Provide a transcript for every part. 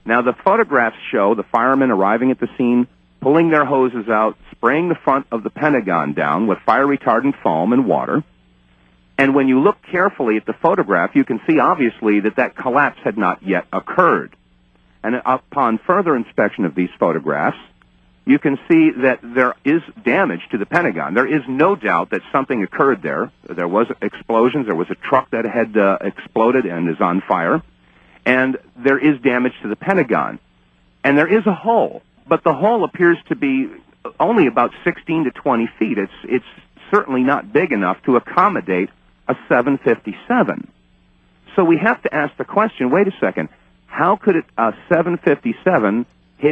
Now, the photographs show the firemen arriving at the scene, pulling their hoses out, spraying the front of the Pentagon down with fire-retardant foam and water. And when you look carefully at the photograph, you can see, obviously, that collapse had not yet occurred. And upon further inspection of these photographs, you can see that there is damage to the Pentagon. There is no doubt that something occurred there. There was explosions. There was a truck that had exploded and is on fire. And there is damage to the Pentagon. And there is a hole, but the hole appears to be only about 16 to 20 feet. It's certainly not big enough to accommodate a 757. So we have to ask the question, wait a second, how could a 757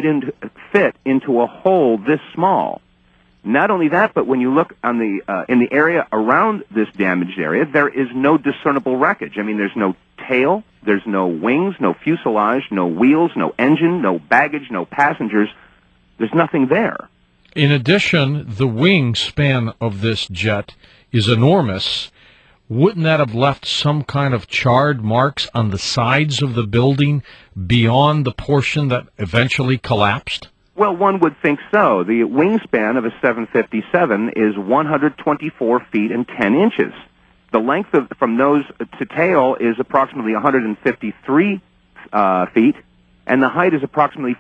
fit into a hole this small? Not only that, but when you look on in the area around this damaged area, there is no discernible wreckage. I mean, there's no tail, there's no wings, no fuselage, no wheels, no engine, no baggage, no passengers. There's nothing there. In addition, the wingspan of this jet is enormous. Wouldn't that have left some kind of charred marks on the sides of the building beyond the portion that eventually collapsed? Well, one would think so. The wingspan of a 757 is 124 feet and 10 inches. The length from nose to tail is approximately 153 feet, and the height is approximately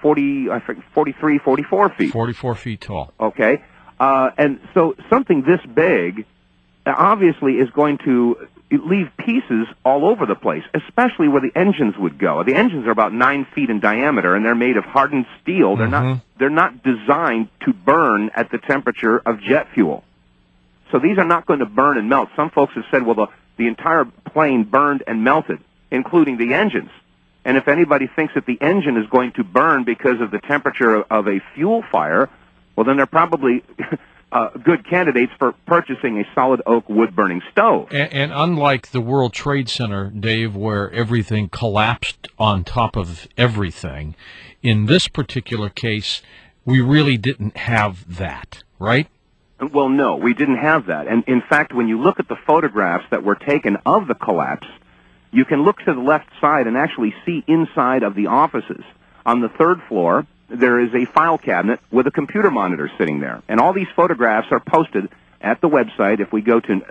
44 feet. 44 feet tall. Okay. And so something this big obviously is going to leave pieces all over the place, especially where the engines would go. The engines are about 9 feet in diameter, and they're made of hardened steel. They're not designed to burn at the temperature of jet fuel. So these are not going to burn and melt. Some folks have said, well, the entire plane burned and melted, including the engines. And if anybody thinks that the engine is going to burn because of the temperature of a fuel fire, well, then they're probably good candidates for purchasing a solid oak wood-burning stove. And unlike the World Trade Center, Dave, where everything collapsed on top of everything, in this particular case, we really didn't have that, right? Well, no, we didn't have that. And in fact, when you look at the photographs that were taken of the collapse, you can look to the left side and actually see inside of the offices. On the third floor, there is a file cabinet with a computer monitor sitting there. And all these photographs are posted at the website. If we go to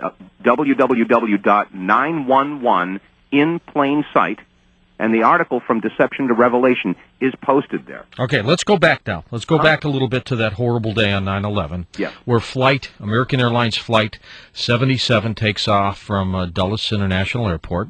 www.911inplainsight, and the article From Deception to Revelation is posted there. Okay, let's go back now. Let's go back a little bit to that horrible day on 9/11, where American Airlines Flight 77 takes off from Dulles International Airport,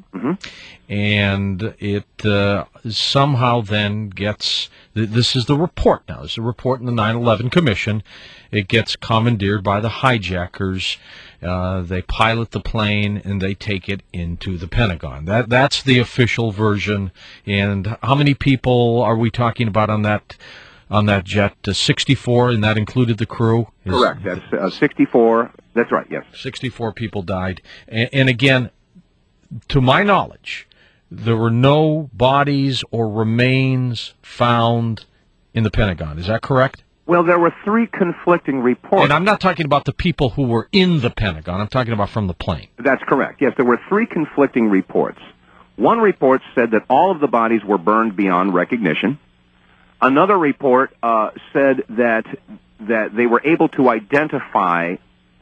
and it somehow then gets, this is the report now, this is a report in the 9/11 Commission, it gets commandeered by the hijackers. They pilot the plane and they take it into the Pentagon. That's the official version. And how many people are we talking about on that jet? 64, and that included the crew? Correct. That's 64. That's right. Yes. 64 people died. And again, to my knowledge, there were no bodies or remains found in the Pentagon. Is that correct? Well, there were 3 conflicting reports. And I'm not talking about the people who were in the Pentagon. I'm talking about from the plane. That's correct. Yes, there were 3 conflicting reports. One report said that all of the bodies were burned beyond recognition. Another report said that they were able to identify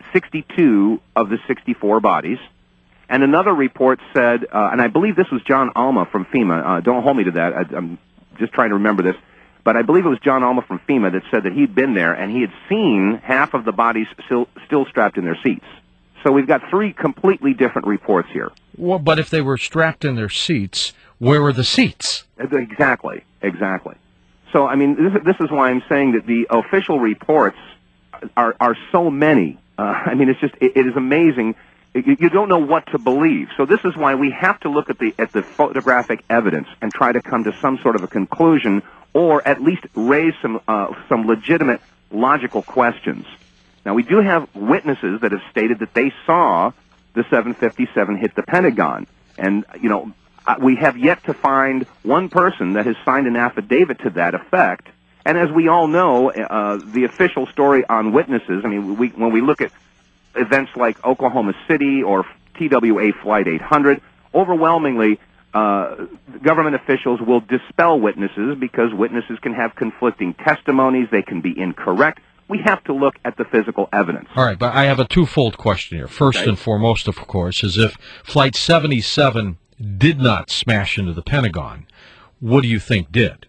62 of the 64 bodies. And another report said, and I believe this was John Alma from FEMA. Don't hold me to that. I'm just trying to remember this. But I believe it was John Alma from FEMA that said that he'd been there and he had seen half of the bodies still strapped in their seats. So we've got 3 completely different reports here. Well, but if they were strapped in their seats, where were the seats? Exactly. So, I mean, this is why I'm saying that the official reports are so many. I mean, it is amazing. You don't know what to believe. So this is why we have to look at the photographic evidence and try to come to some sort of a conclusion, or at least raise some legitimate logical questions. Now, we do have witnesses that have stated that they saw the 757 hit the Pentagon. And, you know, we have yet to find one person that has signed an affidavit to that effect. And as we all know, the official story on witnesses, I mean, when we look at events like Oklahoma City or TWA Flight 800, overwhelmingly, government officials will dispel witnesses because witnesses can have conflicting testimonies. They can be incorrect. We have to look at the physical evidence. All right, but I have a twofold question here. First and foremost, of course, is if Flight 77 did not smash into the Pentagon, what do you think did?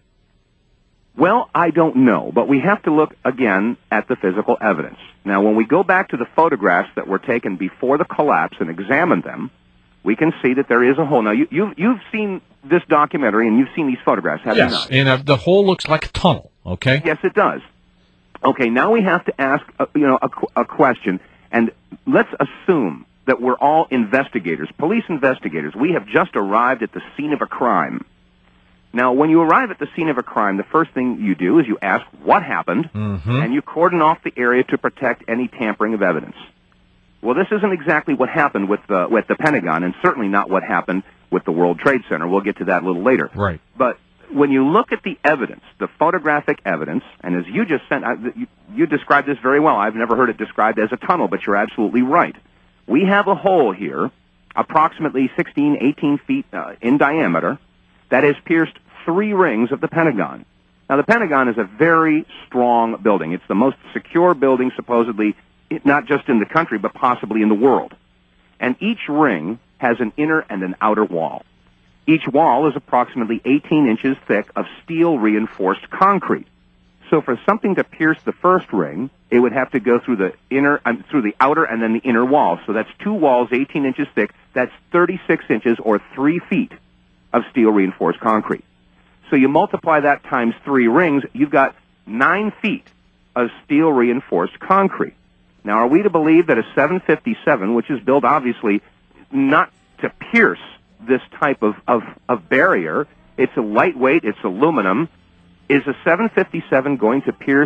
Well, I don't know, but we have to look again at the physical evidence. Now, when we go back to the photographs that were taken before the collapse and examine them, we can see that there is a hole. Now, you've seen this documentary and you've seen these photographs, have you not? Yes, and the hole looks like a tunnel, okay? Yes, it does. Okay, now we have to ask, a question, and let's assume that we're all investigators, police investigators. We have just arrived at the scene of a crime. Now, when you arrive at the scene of a crime, the first thing you do is you ask what happened, and you cordon off the area to protect any tampering of evidence. Well, this isn't exactly what happened with the Pentagon, and certainly not what happened with the World Trade Center. We'll get to that a little later. Right. But when you look at the evidence, the photographic evidence, and as you just said, you described this very well. I've never heard it described as a tunnel, but you're absolutely right. We have a hole here, approximately 16, 18 feet in diameter, that has pierced 3 rings of the Pentagon. Now, the Pentagon is a very strong building. It's the most secure building, supposedly, not just in the country, but possibly in the world. And each ring has an inner and an outer wall. Each wall is approximately 18 inches thick of steel-reinforced concrete. So for something to pierce the first ring, it would have to go through through the outer and then the inner wall. So that's 2 walls, 18 inches thick. That's 36 inches or 3 feet of steel-reinforced concrete. So you multiply that times 3 rings, you've got 9 feet of steel-reinforced concrete. Now, are we to believe that a 757, which is built obviously not to pierce this type of barrier, it's a lightweight, it's aluminum, is a 757 going to pierce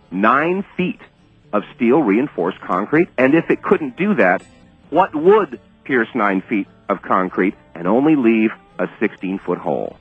9 feet of steel-reinforced concrete? And if it couldn't do that, what would pierce 9 feet of concrete and only leave a 16-foot hole?